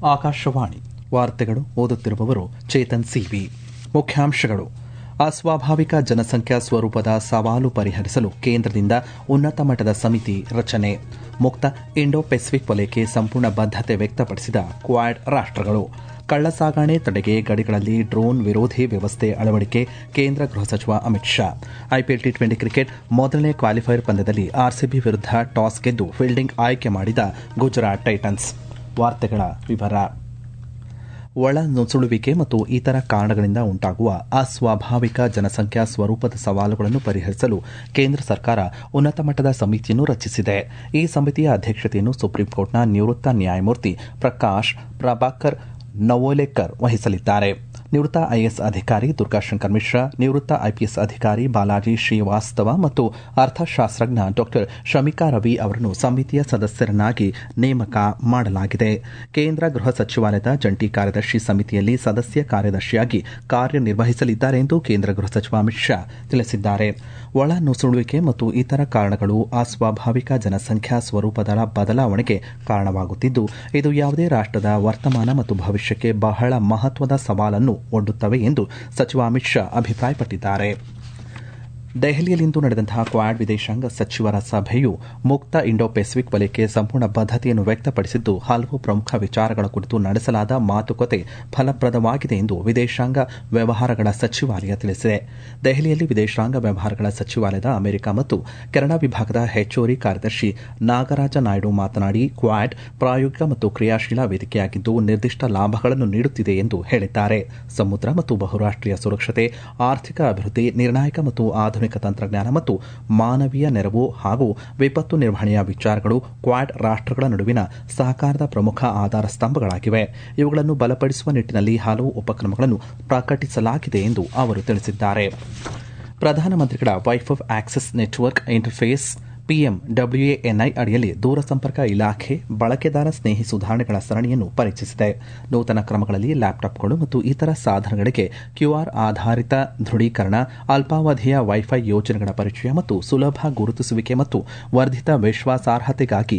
ಆಕಾಶವಾಣಿ ವಾರ್ತೆಗಳು ಓದುತ್ತಿರುವವರು ಚೇತನ್ ಸಿವಿ. ಮುಖ್ಯಾಂಶಗಳು: ಅಸ್ವಾಭಾವಿಕ ಜನಸಂಖ್ಯಾ ಸ್ವರೂಪದ ಸವಾಲು ಪರಿಹರಿಸಲು ಕೇಂದ್ರದಿಂದ ಉನ್ನತ ಮಟ್ಟದ ಸಮಿತಿ ರಚನೆ. ಮುಕ್ತ ಇಂಡೋ ಪೆಸಿಫಿಕ್ ವಲಯಕ್ಕೆ ಸಂಪೂರ್ಣ ಬದ್ಧತೆ ವ್ಯಕ್ತಪಡಿಸಿದ ಕ್ವಾಡ್ ರಾಷ್ಟಗಳು. ಕಳ್ಳಸಾಗಣೆ ತಡೆಗೆ ಗಡಿಗಳಲ್ಲಿ ಡ್ರೋನ್ ವಿರೋಧಿ ವ್ಯವಸ್ಥೆ ಅಳವಡಿಕೆ ಕೇಂದ್ರ ಗೃಹ ಸಚಿವ ಅಮಿತ್ ಶಾ. ಐಪಿಎಲ್ ಟಿ20 ಕ್ರಿಕೆಟ್ ಮೊದಲನೇ ಕ್ವಾಲಿಫೈಯರ್ ಪಂದ್ಯದಲ್ಲಿ ಆರ್ಸಿಬಿ ವಿರುದ್ಧ ಟಾಸ್ ಗೆದ್ದು ಫೀಲ್ಡಿಂಗ್ ಆಯ್ಕೆ ಮಾಡಿದ ಗುಜರಾತ್ ಟೈಟನ್ಸ್. ವಾರ್ತೆಗಳ ವಿವರ. ಒಳ ನುಸುಳುವಿಕೆ ಮತ್ತು ಇತರ ಕಾರಣಗಳಿಂದ ಉಂಟಾಗುವ ಅಸ್ವಾಭಾವಿಕ ಜನಸಂಖ್ಯಾ ಸ್ವರೂಪದ ಸವಾಲುಗಳನ್ನು ಪರಿಹರಿಸಲು ಕೇಂದ್ರ ಸರ್ಕಾರ ಉನ್ನತ ಮಟ್ಟದ ಸಮಿತಿಯನ್ನು ರಚಿಸಿದೆ. ಈ ಸಮಿತಿಯ ಅಧ್ಯಕ್ಷತೆಯನ್ನು ಸುಪ್ರೀಂಕೋರ್ಟ್ನ ನಿವೃತ್ತ ನ್ಯಾಯಮೂರ್ತಿ ಪ್ರಕಾಶ್ ಪ್ರಭಾಕರ್ ನವೋಲೇಕರ್ ವಹಿಸಲಿದ್ದಾರೆ. ನಿವೃತ್ತ ಐಎಎಸ್ ಅಧಿಕಾರಿ ದುರ್ಗಾಶಂಕರ್ ಮಿಶ್ರಾ, ನಿವೃತ್ತ ಐಪಿಎಸ್ ಅಧಿಕಾರಿ ಬಾಲಾಜಿ ಶ್ರೀವಾಸ್ತವ ಮತ್ತು ಅರ್ಥಶಾಸ್ತ್ರಜ್ಞ ಡಾ ಶಮಿಕಾ ರವಿ ಅವರನ್ನು ಸಮಿತಿಯ ಸದಸ್ಯರನ್ನಾಗಿ ನೇಮಕ ಮಾಡಲಾಗಿದೆ. ಕೇಂದ್ರ ಗೃಹ ಸಚಿವಾಲಯದ ಜಂಟಿ ಕಾರ್ಯದರ್ಶಿ ಸಮಿತಿಯಲ್ಲಿ ಸದಸ್ಯ ಕಾರ್ಯದರ್ಶಿಯಾಗಿ ಕಾರ್ಯನಿರ್ವಹಿಸಲಿದ್ದಾರೆ ಎಂದು ಕೇಂದ್ರ ಗೃಹ ಸಚಿವ ಅಮಿತ್ ಶಾ ತಿಳಿಸಿದ್ದಾರೆ. ಒಳ ನುಸುಳುವಿಕೆ ಮತ್ತು ಇತರ ಕಾರಣಗಳು ಅಸ್ವಾಭಾವಿಕ ಜನಸಂಖ್ಯಾ ಸ್ವರೂಪದ ಬದಲಾವಣೆಗೆ ಕಾರಣವಾಗುತ್ತಿದ್ದು, ಇದು ಯಾವುದೇ ರಾಷ್ಟದ ವರ್ತಮಾನ ಮತ್ತು ಭವಿಷ್ಯಕ್ಕೆ ಬಹಳ ಮಹತ್ವದ ಸವಾಲನ್ನು ಒಡ್ಡುತ್ತವೆ ಎಂದು ಸಚಿವ ಅಮಿತ್ ಶಾ ಅಭಿಪ್ರಾಯಪಟ್ಟಿದ್ದಾರೆ. ದೆಹಲಿಯಲ್ಲಿಂದು ನಡೆದಂತಹ ಕ್ವಾಡ್ ವಿದೇಶಾಂಗ ಸಚಿವರ ಸಭೆಯು ಮುಕ್ತ ಇಂಡೋ ಪೆಸಿಫಿಕ್ ವಲಯಕ್ಕೆ ಸಂಪೂರ್ಣ ಬದ್ಧತೆಯನ್ನು ವ್ಯಕ್ತಪಡಿಸಿದ್ದು, ಹಲವು ಪ್ರಮುಖ ವಿಚಾರಗಳ ಕುರಿತು ನಡೆಸಲಾದ ಮಾತುಕತೆ ಫಲಪ್ರದವಾಗಿದೆ ಎಂದು ವಿದೇಶಾಂಗ ವ್ಯವಹಾರಗಳ ಸಚಿವಾಲಯ ತಿಳಿಸಿದೆ. ದೆಹಲಿಯಲ್ಲಿ ವಿದೇಶಾಂಗ ವ್ಯವಹಾರಗಳ ಸಚಿವಾಲಯದ ಅಮೆರಿಕ ಮತ್ತು ಕೆನಡಾ ವಿಭಾಗದ ಹೆಚ್ಚುವರಿ ಕಾರ್ಯದರ್ಶಿ ನಾಗರಾಜ ನಾಯ್ಡು ಮಾತನಾಡಿ, ಕ್ವಾಡ್ ಪ್ರಾಯೋಗಿಕ ಮತ್ತು ಕ್ರಿಯಾಶೀಲ ವೇದಿಕೆಯಾಗಿದ್ದು ನಿರ್ದಿಷ್ಟ ಲಾಭಗಳನ್ನು ನೀಡುತ್ತಿದೆ ಎಂದು ಹೇಳಿದ್ದಾರೆ. ಸಮುದ್ರ ಮತ್ತು ಬಹುರಾಷ್ಟೀಯ ಸುರಕ್ಷತೆ, ಆರ್ಥಿಕ ಅಭಿವೃದ್ಧಿ, ನಿರ್ಣಾಯಕ ಮತ್ತು ಆಧುನಿಕ ತಂತ್ರಜ್ಞಾನ ಮತ್ತು ಮಾನವೀಯ ನೆರವು ಹಾಗೂ ವಿಪತ್ತು ನಿರ್ವಹಣೆಯ ವಿಚಾರಗಳು ಕ್ವಾಡ್ ರಾಷ್ಟಗಳ ನಡುವಿನ ಸಹಕಾರದ ಪ್ರಮುಖ ಆಧಾರ ಸ್ತಂಭಗಳಾಗಿವೆ. ಇವುಗಳನ್ನು ಬಲಪಡಿಸುವ ನಿಟ್ಟಿನಲ್ಲಿ ಹಲವು ಉಪಕ್ರಮಗಳನ್ನು ಪ್ರಕಟಿಸಲಾಗಿದೆ ಎಂದು ಅವರು ತಿಳಿಸಿದ್ದಾರೆ. ಪ್ರಧಾನಮಂತ್ರಿಗಳ wifi access network interface PMWANI ಅಡಿಯಲ್ಲಿ ದೂರಸಂಪರ್ಕ ಇಲಾಖೆ ಬಳಕೆದಾರ ಸ್ನೇಹಿ ಸುಧಾರಣೆಗಳ ಸರಣಿಯನ್ನು ಪರಿಚಯಿಸಿದೆ. ನೂತನ ಕ್ರಮಗಳಲ್ಲಿ ಲ್ಯಾಪ್ಟಾಪ್ಗಳು ಮತ್ತು ಇತರ ಸಾಧನಗಳಿಗೆ QR ಆಧಾರಿತ ದೃಢೀಕರಣ, ಅಲ್ಪಾವಧಿಯ ವೈಫೈ ಯೋಜನೆಗಳ ಪರಿಚಯ ಮತ್ತು ಸುಲಭ ಗುರುತಿಸುವಿಕೆ ಮತ್ತು ವರ್ಧಿತ ವಿಶ್ವಾಸಾರ್ಹತೆಗಾಗಿ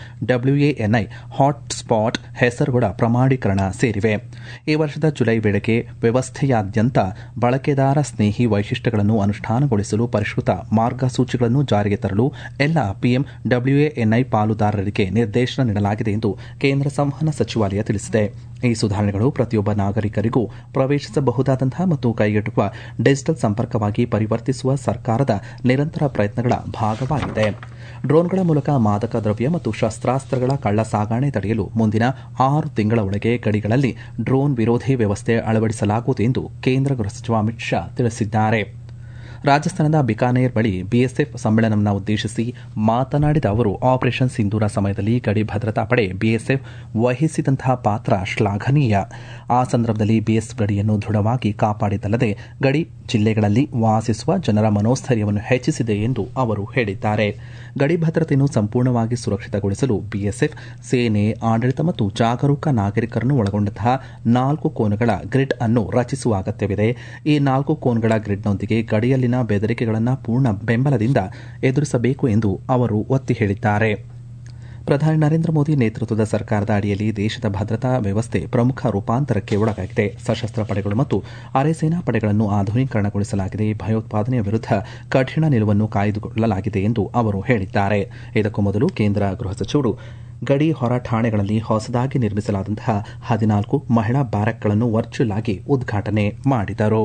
PMWANI ಹಾಟ್ಸ್ಪಾಟ್ ಹೆಸರುಗಳ ಪ್ರಮಾಣೀಕರಣ ಸೇರಿವೆ. ಈ ವರ್ಷದ ಜುಲೈ ವೇಳೆಗೆ ವ್ಯವಸ್ಥೆಯಾದ್ಯಂತ ಬಳಕೆದಾರ ಸ್ನೇಹಿ ವೈಶಿಷ್ಟ್ಯಗಳನ್ನು ಅನುಷ್ಠಾನಗೊಳಿಸಲು ಪರಿಷ್ಕೃತ ಮಾರ್ಗಸೂಚಿಗಳನ್ನು ಜಾರಿಗೆ ತರಲು ಎಲ್ಲ PMWANI ಪಾಲುದಾರರಿಗೆ ನಿರ್ದೇಶನ ನೀಡಲಾಗಿದೆ ಎಂದು ಕೇಂದ್ರ ಸಂವಹನ ಸಚಿವಾಲಯ ತಿಳಿಸಿದೆ. ಈ ಸುಧಾರಣೆಗಳು ಪ್ರತಿಯೊಬ್ಬ ನಾಗರಿಕರಿಗೂ ಪ್ರವೇಶಿಸಬಹುದಾದಂತಹ ಮತ್ತು ಕೈಗೆಟುಕುವ ಡಿಜಿಟಲ್ ಸಂಪರ್ಕವಾಗಿ ಪರಿವರ್ತಿಸುವ ಸರ್ಕಾರದ ನಿರಂತರ ಪ್ರಯತ್ನಗಳ ಭಾಗವಾಗಿದೆ. ಡ್ರೋನ್ಗಳ ಮೂಲಕ ಮಾದಕ ದ್ರವ್ಯ ಮತ್ತು ಶಸ್ತ್ರಾಸ್ತ್ರಗಳ ಕಳ್ಳ ಸಾಗಣೆ ತಡೆಯಲು ಮುಂದಿನ 6 ತಿಂಗಳ ಒಳಗೆ ಗಡಿಗಳಲ್ಲಿ ಡ್ರೋನ್ ವಿರೋಧಿ ವ್ಯವಸ್ಥೆ ಅಳವಡಿಸಲಾಗುವುದು ಎಂದು ಕೇಂದ್ರ ಗೃಹ ಸಚಿವ ಅಮಿತ್ ಶಾ ತಿಳಿಸಿದ್ದಾರೆ. ರಾಜಸ್ಥಾನದ ಬಿಕಾನೇರ್ ಬಳಿ ಬಿಎಸ್ಎಫ್ ಸಮ್ಮೇಳನವನ್ನು ಉದ್ದೇಶಿಸಿ ಮಾತನಾಡಿದ ಅವರು, ಆಪರೇಷನ್ ಸಿಂಧೂರ ಸಮಯದಲ್ಲಿ ಗಡಿ ಭದ್ರತಾ ಪಡೆ ಬಿಎಸ್ಎಫ್ ವಹಿಸಿದಂತಹ ಪಾತ್ರ ಶ್ಲಾಘನೀಯ. ಆ ಸಂದರ್ಭದಲ್ಲಿ ಬಿಎಸ್ಎಫ್ ಗಡಿಯನ್ನು ದೃಢವಾಗಿ ಕಾಪಾಡಿದಲ್ಲದೆ ಗಡಿ ಜಿಲ್ಲೆಗಳಲ್ಲಿ ವಾಸಿಸುವ ಜನರ ಮನೋಸ್ಥೈರ್ಯವನ್ನು ಹೆಚ್ಚಿಸಿದೆ ಎಂದು ಅವರು ಹೇಳಿದ್ದಾರೆ. ಗಡಿ ಭದ್ರತೆಯನ್ನು ಸಂಪೂರ್ಣವಾಗಿ ಸುರಕ್ಷಿತಗೊಳಿಸಲು ಬಿಎಸ್ಎಫ್ ಸೇನೆ, ಆಡಳಿತ ಮತ್ತು ಜಾಗರೂಕ ನಾಗರಿಕರನ್ನು ಒಳಗೊಂಡಂತಹ 4 ಕೋನಗಳ ಗ್ರಿಡ್ ಅನ್ನು ರಚಿಸುವ ಅಗತ್ಯವಿದೆ. ಈ 4 ಕೋನಗಳ ಗ್ರಿಡ್ನೊಂದಿಗೆ ಗಡಿಯಲ್ಲಿನ ಬೆದರಿಕೆಗಳನ್ನು ಪೂರ್ಣ ಬೆಂಬಲದಿಂದ ಎದುರಿಸಬೇಕು ಎಂದು ಅವರು ಒತ್ತಿ ಹೇಳಿದ್ದಾರೆ. ಪ್ರಧಾನಿ ನರೇಂದ್ರ ಮೋದಿ ನೇತೃತ್ವದ ಸರ್ಕಾರದ ಅಡಿಯಲ್ಲಿ ದೇಶದ ಭದ್ರತಾ ವ್ಯವಸ್ಥೆ ಪ್ರಮುಖ ರೂಪಾಂತರಕ್ಕೆ ಒಳಗಾಗಿದೆ. ಸಶಸ್ತ್ರ ಪಡೆಗಳು ಮತ್ತು ಅರೆ ಸೇನಾ ಪಡೆಗಳನ್ನು ಆಧುನೀಕರಣಗೊಳಿಸಲಾಗಿದೆ. ಭಯೋತ್ಪಾದನೆಯ ವಿರುದ್ಧ ಕಠಿಣ ನಿಲುವನ್ನು ಕಾಯ್ದುಕೊಳ್ಳಲಾಗಿದೆ ಎಂದು ಅವರು ಹೇಳಿದ್ದಾರೆ. ಇದಕ್ಕೂ ಮೊದಲು ಕೇಂದ್ರ ಗೃಹ ಸಚಿವರು ಗಡಿ ಹೊರ ಠಾಣೆಗಳಲ್ಲಿ ಹೊಸದಾಗಿ ನಿರ್ಮಿಸಲಾದಂತಹ 14 ಮಹಿಳಾ ಬ್ಯಾರಕ್ಗಳನ್ನು ವರ್ಚುವಲ್ ಆಗಿ ಉದ್ಘಾಟನೆ ಮಾಡಿದರು.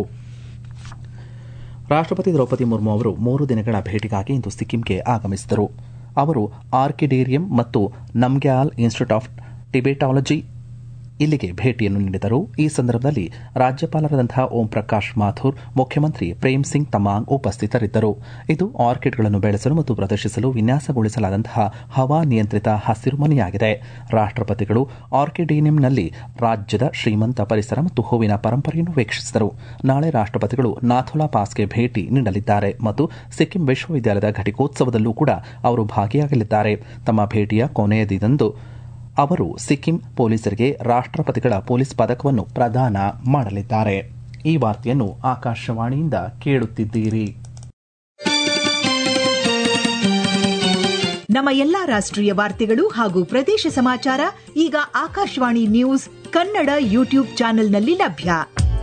ರಾಷ್ಟಪತಿ ದ್ರೌಪದಿ ಮುರ್ಮು ಅವರು 3 ದಿನಗಳ ಭೇಟಿಗಾಗಿ ಇಂದು ಸಿಕ್ಕಿಂಗೆ ಆಗಮಿಸಿದರು. ಅವರು ಆರ್ಕಿಡೇರಿಯಂ ಮತ್ತು ನಮ್ಗ್ಯಾಲ್ ಇನ್ಸ್ಟಿಟ್ಯೂಟ್ ಆಫ್ ಟಿಬೆಟಾಲಜಿ ಇಲ್ಲಿಗೆ ಭೇಟಿಯನ್ನು ನೀಡಿದರು. ಈ ಸಂದರ್ಭದಲ್ಲಿ ರಾಜ್ಯಪಾಲರಾದಂತಹ ಓಂ ಪ್ರಕಾಶ್ ಮಾಥುರ್, ಮುಖ್ಯಮಂತ್ರಿ ಪ್ರೇಮ್ ಸಿಂಗ್ ತಮಾಂಗ್ ಉಪಸ್ಥಿತರಿದ್ದರು. ಇದು ಆರ್ಕಿಡ್ಗಳನ್ನು ಬೆಳೆಸಲು ಮತ್ತು ಪ್ರದರ್ಶಿಸಲು ವಿನ್ಯಾಸಗೊಳಿಸಲಾದಂತಹ ಹವಾನಿಯಂತ್ರಿತ ಹಸಿರು ಮನೆಯಾಗಿದೆ. ರಾಷ್ಟಪತಿಗಳು ಆರ್ಕಿಡೇರಿಯಂನಲ್ಲಿ ರಾಜ್ಯದ ಶ್ರೀಮಂತ ಪರಿಸರ ಮತ್ತು ಹೂವಿನ ಪರಂಪರೆಯನ್ನು ವೀಕ್ಷಿಸಿದರು. ನಾಳೆ ರಾಷ್ಟಪತಿಗಳು ನಾಥುಲಾ ಪಾಸ್ಗೆ ಭೇಟಿ ನೀಡಲಿದ್ದಾರೆ ಮತ್ತು ಸಿಕ್ಕಿಂ ವಿಶ್ವವಿದ್ಯಾಲಯದ ಘಟಿಕೋತ್ಸವದಲ್ಲೂ ಕೂಡ ಅವರು ಭಾಗಿಯಾಗಲಿದ್ದಾರೆ. ತಮ್ಮ ಭೇಟಿಯ ಕೊನೆಯ ದಿನದಂದು ಅವರು ಸಿಕ್ಕಿಂ ಪೊಲೀಸರಿಗೆ ರಾಷ್ಟಪತಿಗಳ ಪೊಲೀಸ್ ಪದಕವನ್ನು ಪ್ರದಾನ ಮಾಡಲಿದ್ದಾರೆ. ಈ ವಾರ್ತೆಯನ್ನು ಆಕಾಶವಾಣಿಯಿಂದ ಕೇಳುತ್ತಿದ್ದೀರಿ. ನಮ್ಮ ಎಲ್ಲಾ ರಾಷ್ಟ್ರೀಯ ವಾರ್ತೆಗಳು ಹಾಗೂ ಪ್ರದೇಶ ಸಮಾಚಾರ ಈಗ ಆಕಾಶವಾಣಿ ನ್ಯೂಸ್ ಕನ್ನಡ ಯೂಟ್ಯೂಬ್ ಚಾನೆಲ್ನಲ್ಲಿ ಲಭ್ಯ.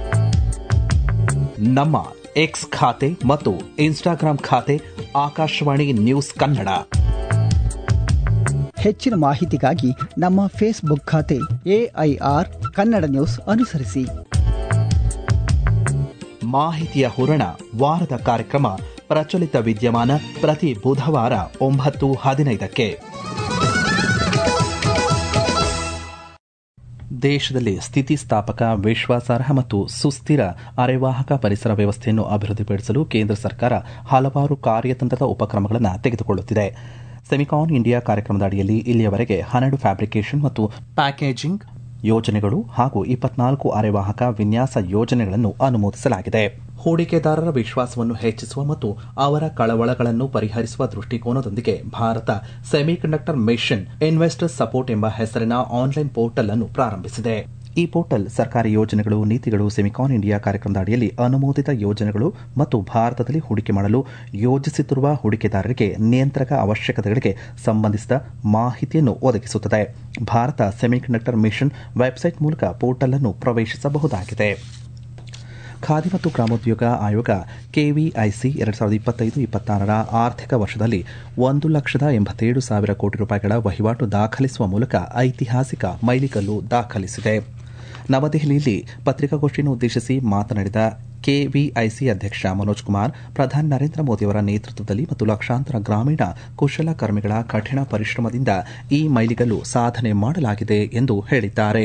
ನಮ್ಮ ಎಕ್ಸ್ ಖಾತೆ ಮತ್ತು ಇನ್ಸ್ಟಾಗ್ರಾಂ ಖಾತೆ ಆಕಾಶವಾಣಿ ನ್ಯೂಸ್ ಕನ್ನಡ. ಹೆಚ್ಚಿನ ಮಾಹಿತಿಗಾಗಿ ನಮ್ಮ ಫೇಸ್ಬುಕ್ ಖಾತೆ AIR ಕನ್ನಡ ನ್ಯೂಸ್ ಅನುಸರಿಸಿ. ಮಾಹಿತಿಯ ಹೂರಣ ವಾರದ ಕಾರ್ಯಕ್ರಮ ಪ್ರಚಲಿತ ವಿದ್ಯಮಾನ ಪ್ರತಿ ಬುಧವಾರ 9:15. ದೇಶದಲ್ಲಿ ಸ್ಥಿತಿಸ್ಥಾಪಕ, ವಿಶ್ವಾಸಾರ್ಹ ಮತ್ತು ಸುಸ್ಥಿರ ಅರೆವಾಹಕ ಪರಿಸರ ವ್ಯವಸ್ಥೆಯನ್ನು ಅಭಿವೃದ್ಧಿಪಡಿಸಲು ಕೇಂದ್ರ ಸರ್ಕಾರ ಹಲವಾರು ಕಾರ್ಯತಂತ್ರದ ಉಪಕ್ರಮಗಳನ್ನು ತೆಗೆದುಕೊಳ್ಳುತ್ತಿದೆ. ಸೆಮಿಕಾನ್ ಇಂಡಿಯಾ ಕಾರ್ಯಕ್ರಮದ ಅಡಿಯಲ್ಲಿ ಇಲ್ಲಿಯವರೆಗೆ 12 ಫ್ಯಾಬ್ರಿಕೇಷನ್ ಮತ್ತು ಪ್ಯಾಕೇಜಿಂಗ್ ಯೋಜನೆಗಳು ಹಾಗೂ 24 ಅರೆವಾಹಕ ವಿನ್ಯಾಸ ಯೋಜನೆಗಳನ್ನು ಅನುಮೋದಿಸಲಾಗಿದೆ. ಹೂಡಿಕೆದಾರರ ವಿಶ್ವಾಸವನ್ನು ಹೆಚ್ಚಿಸುವ ಮತ್ತು ಅವರ ಕಳವಳಗಳನ್ನು ಪರಿಹರಿಸುವ ದೃಷ್ಟಿಕೋನದೊಂದಿಗೆ Bharat semiconductor mission investor support ಎಂಬ ಹೆಸರಿನ ಆನ್ಲೈನ್ ಪೋರ್ಟಲ್ ಅನ್ನು ಪ್ರಾರಂಭಿಸಿದೆ. ಈ ಪೋರ್ಟಲ್ ಸರ್ಕಾರಿ ಯೋಜನೆಗಳು, ನೀತಿಗಳು, ಸೆಮಿಕಾನ್ ಇಂಡಿಯಾ ಕಾರ್ಯಕ್ರಮದ ಅಡಿಯಲ್ಲಿ ಅನುಮೋದಿತ ಯೋಜನೆಗಳು ಮತ್ತು ಭಾರತದಲ್ಲಿ ಹೂಡಿಕೆ ಮಾಡಲು ಯೋಜಿಸುತ್ತಿರುವ ಹೂಡಿಕೆದಾರರಿಗೆ ನಿಯಂತ್ರಕ ಅವಶ್ಯಕತೆಗಳಿಗೆ ಸಂಬಂಧಿಸಿದ ಮಾಹಿತಿಯನ್ನು ಒದಗಿಸುತ್ತದೆ. ಭಾರತ ಸೆಮಿಕಂಡಕ್ಟರ್ ಮಿಷನ್ ವೆಬ್ಸೈಟ್ ಮೂಲಕ ಪೋರ್ಟಲ್ ಅನ್ನು ಪ್ರವೇಶಿಸಬಹುದಾಗಿದೆ. ಖಾದಿ ಮತ್ತು ಗ್ರಾಮೋದ್ಯೋಗ ಆಯೋಗ KVIC 2025-26 ಆರ್ಥಿಕ ವರ್ಷದಲ್ಲಿ 1,87,000 ಕೋಟಿ ರೂಪಾಯಿಗಳ ವಹಿವಾಟು ದಾಖಲಿಸುವ ಮೂಲಕ ಐತಿಹಾಸಿಕ ಮೈಲಿಗಲ್ಲು ದಾಖಲಿಸಿದೆ. ನವದೆಹಲಿಯಲ್ಲಿ ಪತ್ರಿಕಾಗೋಷ್ಠಿಯನ್ನು ಉದ್ದೇಶಿಸಿ ಮಾತನಾಡಿದ KVIC ಅಧ್ಯಕ್ಷ ಮನೋಜ್ ಕುಮಾರ್, ಪ್ರಧಾನಿ ನರೇಂದ್ರ ಮೋದಿಯವರ ನೇತೃತ್ವದಲ್ಲಿ ಮತ್ತು ಲಕ್ಷಾಂತರ ಗ್ರಾಮೀಣ ಕುಶಲಕರ್ಮಿಗಳ ಕಠಿಣ ಪರಿಶ್ರಮದಿಂದ ಈ ಮೈಲಿಗಲ್ಲು ಸಾಧನೆ ಮಾಡಲಾಗಿದೆ ಎಂದು ಹೇಳಿದ್ದಾರೆ.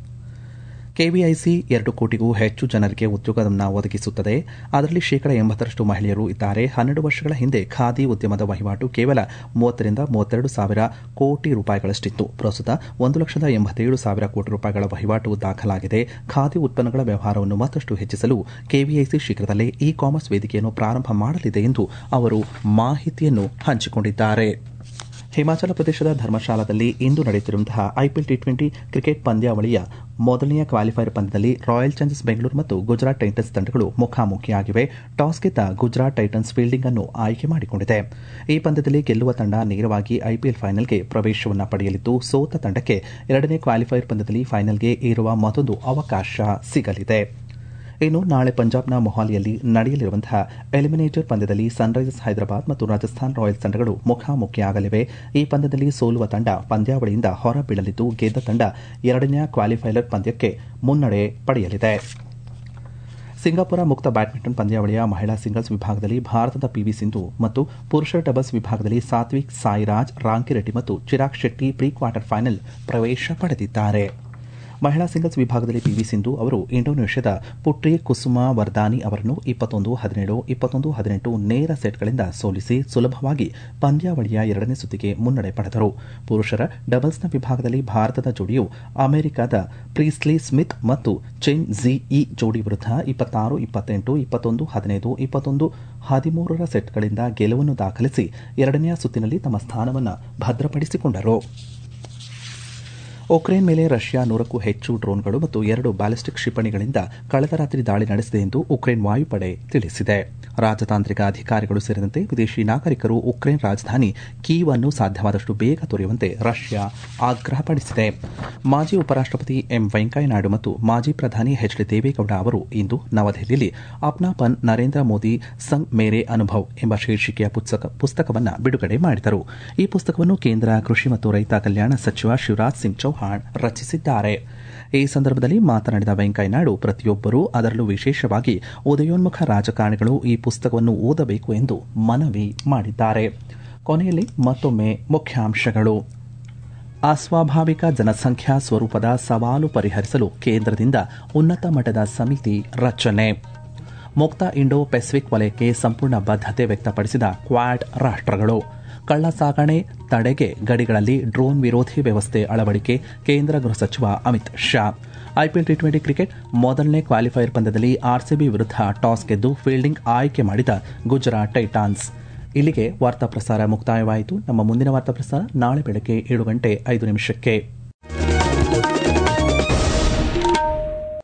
KVIC 2 ಕೋಟಿಗೂ ಹೆಚ್ಚು ಜನರಿಗೆ ಉದ್ಯೋಗವನ್ನು ಒದಗಿಸುತ್ತದೆ. ಅದರಲ್ಲಿ 80% ಮಹಿಳೆಯರು ಇದ್ದಾರೆ. 12 ವರ್ಷಗಳ ಹಿಂದೆ ಖಾದಿ ಉದ್ಯಮದ ವಹಿವಾಟು ಕೇವಲ 30,000-32,000 ಕೋಟಿ ರೂಪಾಯಿಗಳಷ್ಟಿತ್ತು. ಪ್ರಸ್ತುತ 1,87,000 ಕೋಟಿ ರೂಪಾಯಿಗಳ ವಹಿವಾಟು ದಾಖಲಾಗಿದೆ. ಖಾದಿ ಉತ್ಪನ್ನಗಳ ವ್ಯವಹಾರವನ್ನು ಮತ್ತಷ್ಟು ಹೆಚ್ಚಿಸಲು KVIC ಶೀಘ್ರದಲ್ಲೇ ಇ ಕಾಮರ್ಸ್ ವೇದಿಕೆಯನ್ನು ಪ್ರಾರಂಭ ಮಾಡಲಿದೆ ಎಂದು ಅವರು ಮಾಹಿತಿಯನ್ನು ಹಂಚಿಕೊಂಡಿದ್ದಾರೆ. ಹಿಮಾಚಲ ಪ್ರದೇಶದ ಧರ್ಮಶಾಲಾದಲ್ಲಿ ಇಂದು ನಡೆಯುತ್ತಿರುವಂತಹ IPL T20 ಕ್ರಿಕೆಟ್ ಪಂದ್ಯಾವಳಿಯ ಮೊದಲನೆಯ ಕ್ವಾಲಿಫೈಯರ್ ಪಂದ್ಯದಲ್ಲಿ ರಾಯಲ್ ಚಾಲೆಂಜರ್ಸ್ ಬೆಂಗಳೂರು ಮತ್ತು ಗುಜರಾತ್ ಟೈಟನ್ಸ್ ತಂಡಗಳು ಮುಖಾಮುಖಿಯಾಗಿವೆ. ಟಾಸ್ ಗೆದ್ದ ಗುಜರಾತ್ ಟೈಟನ್ಸ್ ಫೀಲ್ಡಿಂಗ್ ಅನ್ನು ಆಯ್ಕೆ ಮಾಡಿಕೊಂಡಿದೆ. ಈ ಪಂದ್ಯದಲ್ಲಿ ಗೆಲ್ಲುವ ತಂಡ ನೇರವಾಗಿ IPL ಫೈನಲ್ಗೆ ಪ್ರವೇಶವನ್ನು ಪಡೆಯಲಿದ್ದು, ಸೋತ ತಂಡಕ್ಕೆ ಎರಡನೇ ಕ್ವಾಲಿಫೈಯರ್ ಪಂದ್ಯದಲ್ಲಿ ಫೈನಲ್ಗೆ ಏರುವ ಮತ್ತೊಂದು ಅವಕಾಶ ಸಿಗಲಿದೆ. ಇನ್ನು ನಾಳೆ ಪಂಜಾಬ್ನ ಮೊಹಾಲಿಯಲ್ಲಿ ನಡೆಯಲಿರುವಂತಹ ಎಲಿಮಿನೇಟರ್ ಪಂದ್ಯದಲ್ಲಿ ಸನ್ರೈಸರ್ಸ್ ಹೈದರಾಬಾದ್ ಮತ್ತು ರಾಜಸ್ಥಾನ್ ರಾಯಲ್ಸ್ ತಂಡಗಳು ಮುಖಾಮುಖಿಯಾಗಲಿವೆ. ಈ ಪಂದ್ಯದಲ್ಲಿ ಸೋಲುವ ತಂಡ ಪಂದ್ಯಾವಳಿಯಿಂದ ಹೊರಬೀಳಲಿದ್ದು, ಗೆದ್ದ ತಂಡ ಎರಡನೇ ಕ್ವಾಲಿಫೈಯರ್ ಪಂದ್ಯಕ್ಕೆ ಮುನ್ನಡೆ ಪಡೆಯಲಿದೆ. ಸಿಂಗಾಪುರ ಮುಕ್ತ ಬ್ಯಾಡ್ಮಿಂಟನ್ ಪಂದ್ಯಾವಳಿಯ ಮಹಿಳಾ ಸಿಂಗಲ್ಸ್ ವಿಭಾಗದಲ್ಲಿ ಭಾರತದ PV ಸಿಂಧು ಮತ್ತು ಪುರುಷರ ಡಬಲ್ಸ್ ವಿಭಾಗದಲ್ಲಿ ಸಾತ್ವಿಕ್ ಸಾಯಿರಾಜ್, ರಾಂಕಿರೆಡ್ಡಿ ಮತ್ತು Chirag Shetty pre quarter final ಪ್ರವೇಶ ಪಡೆದಿದ್ದಾರೆ. ಮಹಿಳಾ ಸಿಂಗಲ್ಸ್ ವಿಭಾಗದಲ್ಲಿ PV ಸಿಂಧು ಅವರು ಇಂಡೋನೇಷ್ಯಾದ ಪುಟ್ರಿ ಕುಸುಮಾ ವರ್ದಾನಿ ಅವರನ್ನು 21-17, 21-18 ನೇರ ಸೆಟ್ಗಳಿಂದ ಸೋಲಿಸಿ ಸುಲಭವಾಗಿ ಪಂದ್ಯಾವಳಿಯ ಎರಡನೇ ಸುತ್ತಿಗೆ ಮುನ್ನಡೆ ಪಡೆದರು. ಪುರುಷರ ಡಬಲ್ಸ್ನ ವಿಭಾಗದಲ್ಲಿ ಭಾರತದ ಜೋಡಿಯು ಅಮೆರಿಕದ ಪ್ರೀಸ್ಲಿ ಸ್ಮಿತ್ ಮತ್ತು ಚೆನ್ ಝಿಇ ಜೋಡಿ ವಿರುದ್ಧ 26-28, 21-15, 21-13 ಸೆಟ್ಗಳಿಂದ ಗೆಲುವನ್ನು ದಾಖಲಿಸಿ ಎರಡನೇ ಸುತ್ತಿನಲ್ಲಿ ತಮ್ಮ ಸ್ಥಾನವನ್ನು ಭದ್ರಪಡಿಸಿಕೊಂಡರು. ಉಕ್ರೇನ್ ಮೇಲೆ ರಷ್ಯಾ 100ಕ್ಕೂ ಹೆಚ್ಚು ಡ್ರೋನ್ಗಳು ಮತ್ತು 2 ಬ್ಯಾಲಿಸ್ಟಿಕ್ ಕ್ಷಿಪಣಿಗಳಿಂದ ಕಳೆದ ರಾತ್ರಿ ದಾಳಿ ನಡೆಸಿದೆ ಎಂದು ಉಕ್ರೇನ್ ವಾಯುಪಡೆ ತಿಳಿಸಿದೆ. ರಾಜತಾಂತ್ರಿಕ ಅಧಿಕಾರಿಗಳು ಸೇರಿದಂತೆ ವಿದೇಶಿ ನಾಗರಿಕರು ಉಕ್ರೇನ್ ರಾಜಧಾನಿ ಕೀವ್ ಅನ್ನು ಸಾಧ್ಯವಾದಷ್ಟು ಬೇಗ ತೊರೆಯುವಂತೆ ರಷ್ಯಾ ಆಗ್ರಹಪಡಿಸಿದೆ. ಮಾಜಿ ಉಪರಾಷ್ಟಪತಿ ವೆಂಕಯ್ಯ ನಾಯ್ಡು ಮತ್ತು ಮಾಜಿ ಪ್ರಧಾನಿ HD ದೇವೇಗೌಡ ಅವರು ಇಂದು ನವದೆಹಲಿಯಲ್ಲಿ ಅಪ್ನಾಪನ್ ನರೇಂದ್ರ ಮೋದಿ ಸಂಗ್ ಮೇರೆ ಅನುಭವ್ ಎಂಬ ಶೀರ್ಷಿಕೆಯ ಪುಸ್ತಕವನ್ನು ಬಿಡುಗಡೆ ಮಾಡಿದರು. ಈ ಪುಸ್ತಕವನ್ನು ಕೇಂದ್ರ ಕೃಷಿ ಮತ್ತು ರೈತ ಕಲ್ಯಾಣ ಸಚಿವ ಶಿವರಾಜ್ ಸಿಂಗ್ ಚೌಹಾಣ್ ರಚಿಸಿದ್ದಾರೆ. ಈ ಸಂದರ್ಭದಲ್ಲಿ ಮಾತನಾಡಿದ ವೆಂಕಯ್ಯ ನಾಯ್ಡು, ಪ್ರತಿಯೊಬ್ಬರೂ ಅದರಲ್ಲೂ ವಿಶೇಷವಾಗಿ ಉದಯೋನ್ಮುಖ ರಾಜಕಾರಣಿಗಳು ಈ ಪುಸ್ತಕವನ್ನು ಓದಬೇಕು ಎಂದು ಮನವಿ ಮಾಡಿದ್ದಾರೆ. ಕೊನೆಯಲ್ಲಿ ಮತ್ತೊಮ್ಮೆ ಮುಖ್ಯಾಂಶಗಳು. ಅಸ್ವಾಭಾವಿಕ ಜನಸಂಖ್ಯಾ ಸ್ವರೂಪದ ಸವಾಲು ಪರಿಹರಿಸಲು ಕೇಂದ್ರದಿಂದ ಉನ್ನತ ಮಟ್ಟದ ಸಮಿತಿ ರಚನೆ. ಮುಕ್ತ ಇಂಡೋ ಪೆಸಿಫಿಕ್ ವಲಯಕ್ಕೆ ಸಂಪೂರ್ಣ ಬದ್ಧತೆ ವ್ಯಕ್ತಪಡಿಸಿದ ಕ್ವಾಡ್ ರಾಷ್ಟ್ರಗಳು. ಕಳ್ಳ ಸಾಗಣೆ ತಡೆಗೆ ಗಡಿಗಳಲ್ಲಿ ಡ್ರೋನ್ ವಿರೋಧಿ ವ್ಯವಸ್ಥೆ ಅಳವಡಿಕೆ, ಕೇಂದ್ರ ಗೃಹ ಸಚಿವ Amit Shah. IPL T20 cricket ಮೊದಲನೇ ಕ್ವಾಲಿಫೈಯರ್ ಪಂದ್ಯದಲ್ಲಿ RCB ವಿರುದ್ಧ ಟಾಸ್ ಗೆದ್ದು ಫೀಲ್ಡಿಂಗ್ ಆಯ್ಕೆ ಮಾಡಿದ ಗುಜರಾತ್ ಟೈಟಾನ್ಸ್. ಇಲ್ಲಿಗೆ ವಾರ್ತಾ ಪ್ರಸಾರ ಮುಕ್ತಾಯವಾಯಿತು. ನಮ್ಮ ಮುಂದಿನ ವಾರ್ತಾ ಪ್ರಸಾರ ನಾಳೆ ಬೆಳಗ್ಗೆ 7:05